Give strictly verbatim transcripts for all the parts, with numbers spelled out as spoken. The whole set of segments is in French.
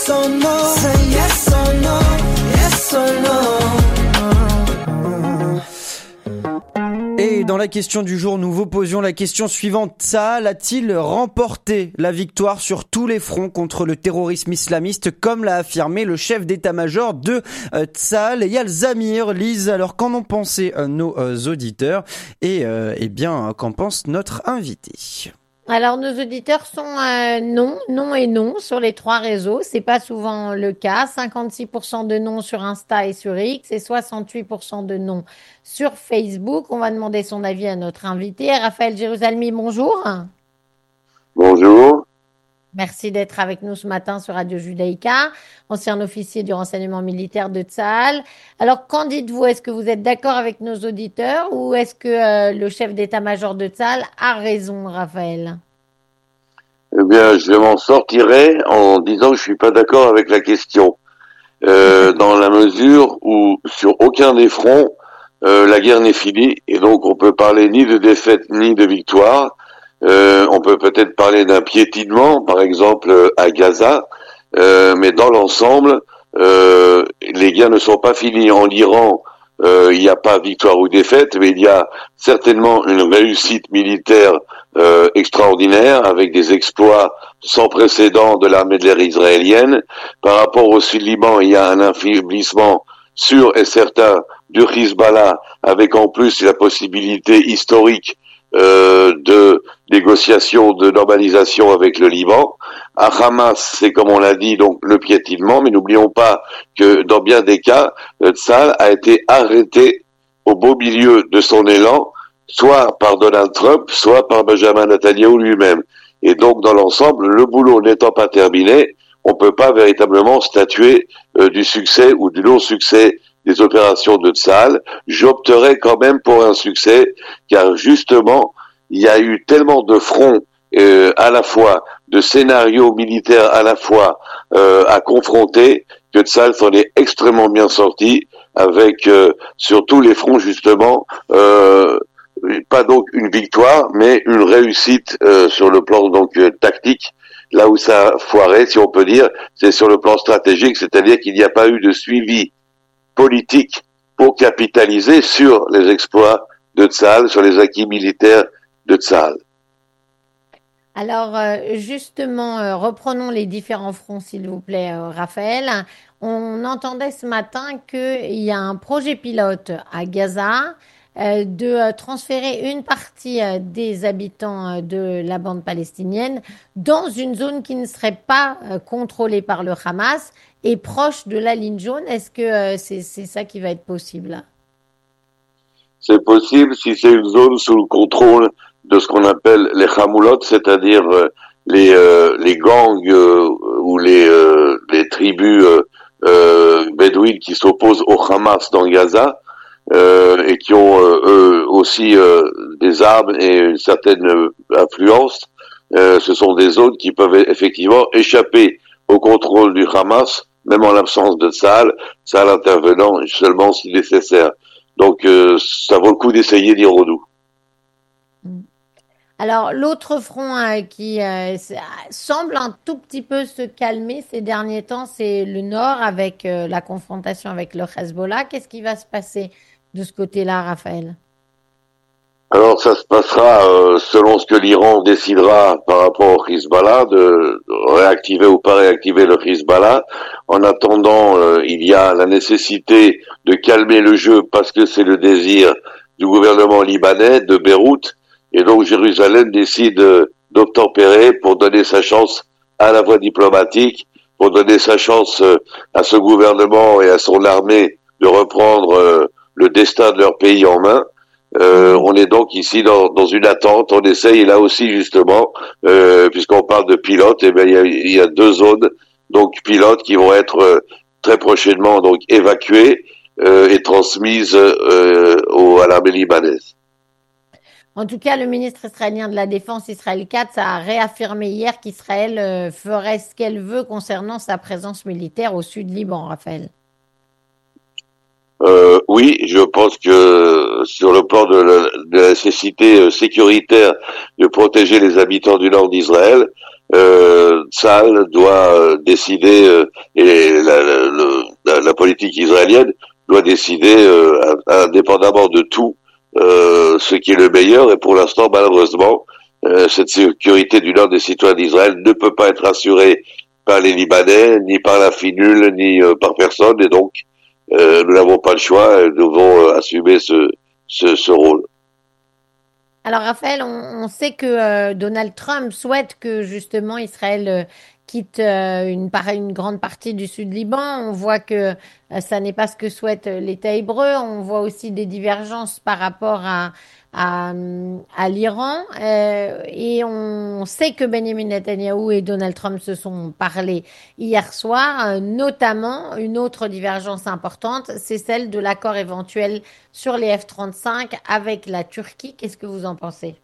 yes or no. Say yes or no, yes or no. Et dans la question du jour, nous vous posions la question suivante. Tsahal a-t-il remporté la victoire sur tous les fronts contre le terrorisme islamiste, comme l'a affirmé le chef d'état-major de euh, Tsahal, Eyal Zamir? Lise, alors qu'en ont pensé euh, nos euh, auditeurs et euh, eh bien qu'en pense notre invité? Alors, nos auditeurs sont euh, non, non et non sur les trois réseaux. C'est pas souvent le cas. cinquante-six pour cent de non sur Insta et sur X et soixante-huit pour cent de non sur Facebook. On va demander son avis à notre invité. Raphaël Jérusalemi, bonjour. Bonjour. Merci d'être avec nous ce matin sur Radio Judaïka, ancien officier du renseignement militaire de Tsahal. Alors, qu'en dites-vous? Est-ce que vous êtes d'accord avec nos auditeurs ou est-ce que euh, le chef d'état-major de Tsahal a raison, Raphaël? Eh bien, je m'en sortirai en disant que je suis pas d'accord avec la question. Euh, dans la mesure où, sur aucun des fronts, euh, la guerre n'est finie, et donc on peut parler ni de défaite ni de victoire. Euh, on peut peut-être parler d'un piétinement, par exemple à Gaza, euh, mais dans l'ensemble, euh, les guerres ne sont pas finies. En Iran, euh, il n'y a pas victoire ou défaite, mais il y a certainement une réussite militaire euh, extraordinaire, avec des exploits sans précédent de l'armée de l'air israélienne. Par rapport au Sud-Liban, il y a un affaiblissement sûr et certain du Hezbollah, avec en plus la possibilité historique Euh, de négociations, de normalisation avec le Liban. À Hamas, c'est comme on l'a dit, donc le piétinement, mais n'oublions pas que dans bien des cas, Tsahal a été arrêté au beau milieu de son élan, soit par Donald Trump, soit par Benjamin Netanyahu lui-même. Et donc, dans l'ensemble, le boulot n'étant pas terminé, on peut pas véritablement statuer euh, du succès ou du non-succès des opérations de Tsahal. J'opterais quand même pour un succès, car justement, il y a eu tellement de fronts, euh, à la fois, de scénarios militaires à la fois, euh, à confronter, que Tsahal s'en est extrêmement bien sorti, avec, euh, sur tous les fronts, justement, euh, pas donc une victoire, mais une réussite euh, sur le plan donc euh, tactique. Là où ça a foiré, si on peut dire, c'est sur le plan stratégique, c'est-à-dire qu'il n'y a pas eu de suivi politique pour capitaliser sur les exploits de Tsahal, sur les acquis militaires de Tsahal. Alors, euh, justement, euh, reprenons les différents fronts, s'il vous plaît, euh, Raphaël. On entendait ce matin qu'il y a un projet pilote à Gaza euh, de euh, transférer une partie euh, des habitants euh, de la bande palestinienne dans une zone qui ne serait pas euh, contrôlée par le Hamas et proche de la ligne jaune. Est-ce que euh, c'est, c'est ça qui va être possible? C'est possible si c'est une zone sous le contrôle de ce qu'on appelle les Hamoulot, c'est-à-dire euh, les euh, les gangs euh, ou les euh, les tribus euh, euh, bédouines qui s'opposent au Hamas dans Gaza euh, et qui ont euh, eux aussi euh, des armes et une certaine euh, influence. Euh, ce sont des zones qui peuvent effectivement échapper au contrôle du Hamas, même en l'absence de Tsahal, Tsahal intervenant seulement si nécessaire. Donc euh, ça vaut le coup d'essayer d'Irodou. Alors, l'autre front euh, qui euh, semble un tout petit peu se calmer ces derniers temps, c'est le Nord avec euh, la confrontation avec le Hezbollah. Qu'est-ce qui va se passer de ce côté-là, Raphaël? Alors ça se passera euh, selon ce que l'Iran décidera par rapport au Hezbollah, de réactiver ou pas réactiver le Hezbollah. En attendant, euh, il y a la nécessité de calmer le jeu parce que c'est le désir du gouvernement libanais de Beyrouth. Et donc Jérusalem décide euh, d'obtempérer pour donner sa chance à la voie diplomatique, pour donner sa chance euh, à ce gouvernement et à son armée de reprendre euh, le destin de leur pays en main. Euh, on est donc ici dans, dans une attente. On essaye, et là aussi justement, euh, puisqu'on parle de pilotes, et bien il y a, il y a deux zones donc pilotes qui vont être euh, très prochainement donc évacuées euh, et transmises euh, au, à l'armée libanaise. En tout cas, le ministre israélien de la Défense, Israël Katz, a réaffirmé hier qu'Israël euh, ferait ce qu'elle veut concernant sa présence militaire au sud Liban, Raphaël. Euh, oui, je pense que sur le plan de la, de la nécessité sécuritaire de protéger les habitants du nord d'Israël, euh, Tsahal doit euh, décider, euh, et la, la, la, la politique israélienne doit décider, euh, indépendamment de tout, euh, ce qui est le meilleur. Et pour l'instant, malheureusement, euh, cette sécurité du nord des citoyens d'Israël ne peut pas être assurée par les Libanais, ni par la FINUL, ni euh, par personne. Et donc, euh, nous n'avons pas le choix, nous devons euh, assumer ce, ce, ce rôle. Alors, Raphaël, on, on sait que euh, Donald Trump souhaite que justement Israël euh, quitte euh, une, par- une grande partie du sud Liban. On voit que euh, ça n'est pas ce que souhaite euh, l'État hébreu. On voit aussi des divergences par rapport à, à, hum, à l'Iran. Euh, et on sait que Benjamin Netanyahou et Donald Trump se sont parlé hier soir. Euh, notamment, une autre divergence importante, c'est celle de l'accord éventuel sur les F trente-cinq avec la Turquie. Qu'est-ce que vous en pensez?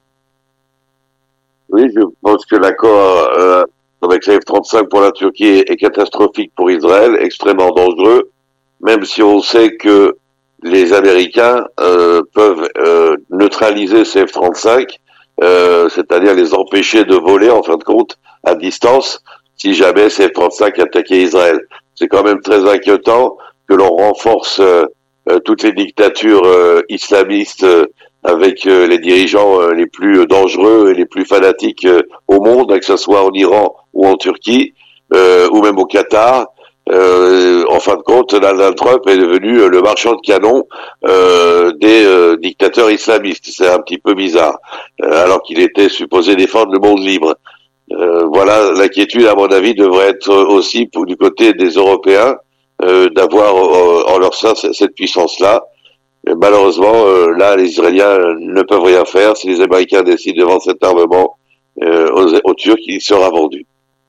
Oui, je pense que l'accord euh, avec les F trente-cinq pour la Turquie est, est catastrophique pour Israël, extrêmement dangereux, même si on sait que les Américains euh, peuvent euh, neutraliser ces F trente-cinq, euh, c'est-à-dire les empêcher de voler, en fin de compte, à distance, si jamais ces F trente-cinq attaquaient Israël. C'est quand même très inquiétant que l'on renforce euh, euh, toutes les dictatures euh, islamistes euh, avec euh, les dirigeants euh, les plus dangereux et les plus fanatiques euh, au monde, que ce soit en Iran ou en Turquie, euh, ou même au Qatar. Euh, en fin de compte, Donald Trump est devenu euh, le marchand de canons euh, des euh, dictateurs islamistes. C'est un petit peu bizarre, euh, alors qu'il était supposé défendre le monde libre. Euh, voilà, l'inquiétude, à mon avis, devrait être aussi pour, du côté des Européens, euh, d'avoir euh, en leur sein cette puissance-là. Mais malheureusement, euh, là, les Israéliens ne peuvent rien faire. Si les Américains décident de vendre cet armement euh, aux, aux Turcs, il sera vendu.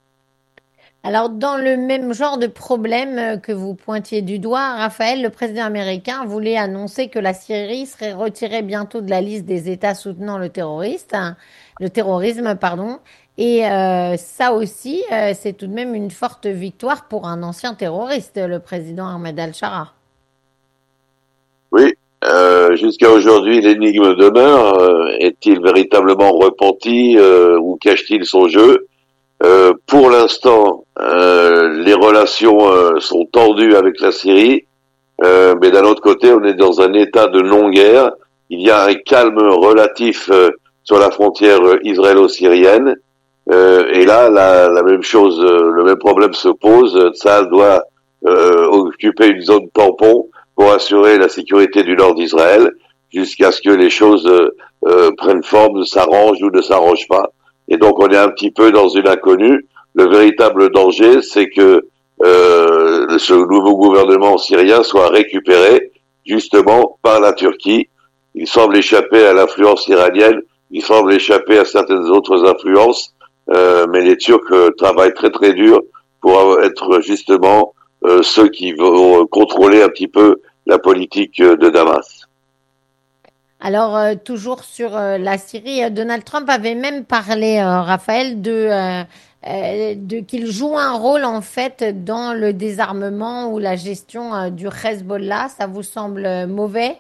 Alors, dans le même genre de problème euh, que vous pointiez du doigt, Raphaël, le président américain voulait annoncer que la Syrie serait retirée bientôt de la liste des États soutenant le terroriste, hein, le terrorisme, pardon. Et euh, ça aussi, euh, c'est tout de même une forte victoire pour un ancien terroriste, le président Ahmed al-Shara. Oui, euh, jusqu'à aujourd'hui, l'énigme demeure. Euh, est-il véritablement repenti euh, ou cache-t-il son jeu? Euh, pour l'instant, euh, les relations euh, sont tendues avec la Syrie, euh, mais d'un autre côté, on est dans un état de non-guerre. Il y a un calme relatif euh, sur la frontière euh, israélo-syrienne, euh, et là, la, la même chose, euh, le même problème se pose. Ça doit euh, occuper une zone tampon pour assurer la sécurité du nord d'Israël, jusqu'à ce que les choses euh, euh, prennent forme, s'arrangent ou ne s'arrangent pas. Et donc on est un petit peu dans une inconnue. Le véritable danger, c'est que euh, ce nouveau gouvernement syrien soit récupéré justement par la Turquie. Il semble échapper à l'influence iranienne, il semble échapper à certaines autres influences, euh, mais les Turcs euh, travaillent très très dur pour être justement euh, ceux qui vont contrôler un petit peu la politique de Damas. Alors, euh, toujours sur euh, la Syrie, euh, Donald Trump avait même parlé, euh, Raphaël, de, euh, euh, de qu'il joue un rôle en fait dans le désarmement ou la gestion euh, du Hezbollah. Ça vous semble euh, mauvais?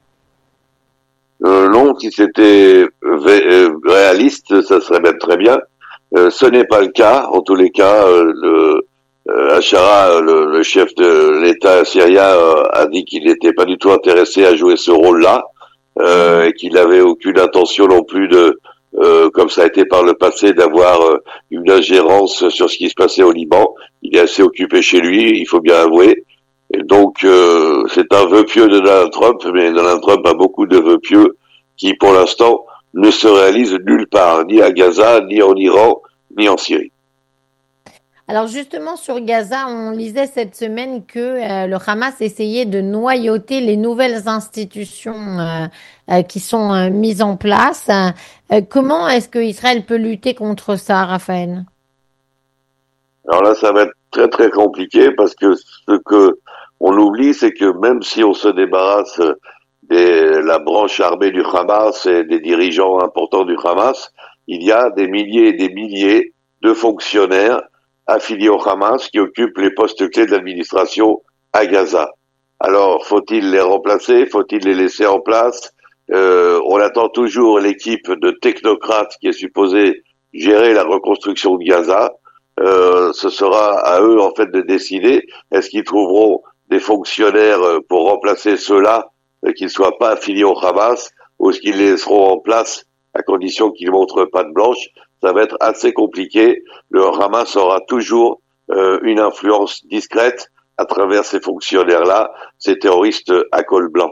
Euh, non, si c'était euh, réaliste, ça serait même très bien. Euh, ce n'est pas le cas. En tous les cas, euh, le euh, Al-Shara, le, le chef de l'État syrien, euh, a dit qu'il n'était pas du tout intéressé à jouer ce rôle-là. Euh, et qu'il n'avait aucune intention non plus de, euh, comme ça a été par le passé, d'avoir euh, une ingérence sur ce qui se passait au Liban. Il est assez occupé chez lui, il faut bien avouer. Et donc, euh, c'est un vœu pieux de Donald Trump, mais Donald Trump a beaucoup de vœux pieux qui, pour l'instant, ne se réalisent nulle part, ni à Gaza, ni en Iran, ni en Syrie. Alors justement sur Gaza, on lisait cette semaine que euh, le Hamas essayait de noyauter les nouvelles institutions euh, euh, qui sont euh, mises en place. Euh, comment est-ce que Israël peut lutter contre ça, Raphaël? Alors là, ça va être très très compliqué parce que ce que on oublie, c'est que même si on se débarrasse de la branche armée du Hamas et des dirigeants importants du Hamas, il y a des milliers et des milliers de fonctionnaires affiliés au Hamas qui occupent les postes clés de l'administration à Gaza. Alors, faut-il les remplacer? Faut-il les laisser en place? euh, On attend toujours l'équipe de technocrates qui est supposée gérer la reconstruction de Gaza. Euh, ce sera à eux en fait de décider. Est-ce qu'ils trouveront des fonctionnaires pour remplacer ceux-là, qui ne soient pas affiliés au Hamas, ou est-ce qu'ils les laisseront en place à condition qu'ils montrent patte blanche? Ça va être assez compliqué. Le Hamas aura toujours euh, une influence discrète à travers ces fonctionnaires-là, ces terroristes à col blanc.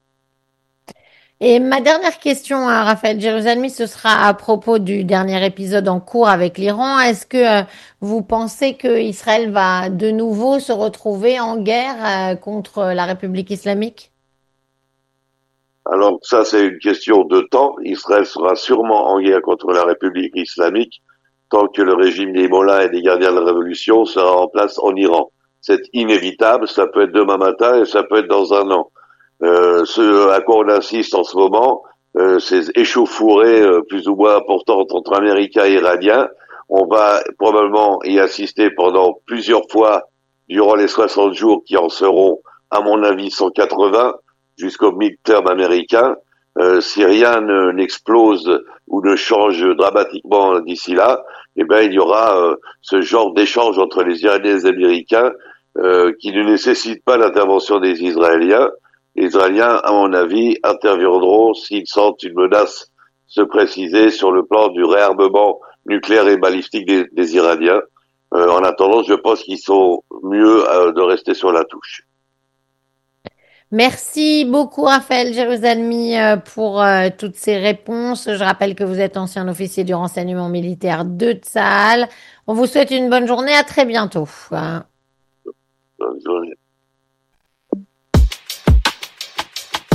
Et ma dernière question à Raphaël Jérusalemi, ce sera à propos du dernier épisode en cours avec l'Iran. Est-ce que euh, vous pensez que Israël va de nouveau se retrouver en guerre euh, contre la République islamique? Alors ça, c'est une question de temps. Israël sera sûrement en guerre contre la République islamique tant que le régime des mollahs et des gardiens de la révolution sera en place en Iran. C'est inévitable, ça peut être demain matin et ça peut être dans un an. Euh, ce à quoi on insiste en ce moment, euh, ces échauffourées euh, plus ou moins importantes entre Américains et Iraniens. On va probablement y assister pendant plusieurs fois durant les soixante jours qui en seront, à mon avis, cent quatre-vingts, jusqu'au mid-term américain. Euh, si rien ne, n'explose ou ne change dramatiquement d'ici là, eh ben il y aura euh, ce genre d'échange entre les Iraniens et les Américains euh, qui ne nécessite pas l'intervention des Israéliens. Les Israéliens, à mon avis, interviendront s'ils sentent une menace se préciser sur le plan du réarmement nucléaire et balistique des, des Iraniens. Euh, en attendant, je pense qu'ils sont mieux euh, de rester sur la touche. Merci beaucoup Raphaël Jérusalemi euh, pour euh, toutes ces réponses. Je rappelle que vous êtes ancien officier du renseignement militaire de Tsahal. On vous souhaite une bonne journée. À très bientôt. Hein. Bonne journée.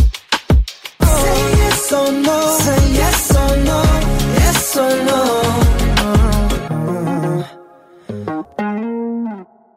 Say yes or no, say yes or no, yes or no.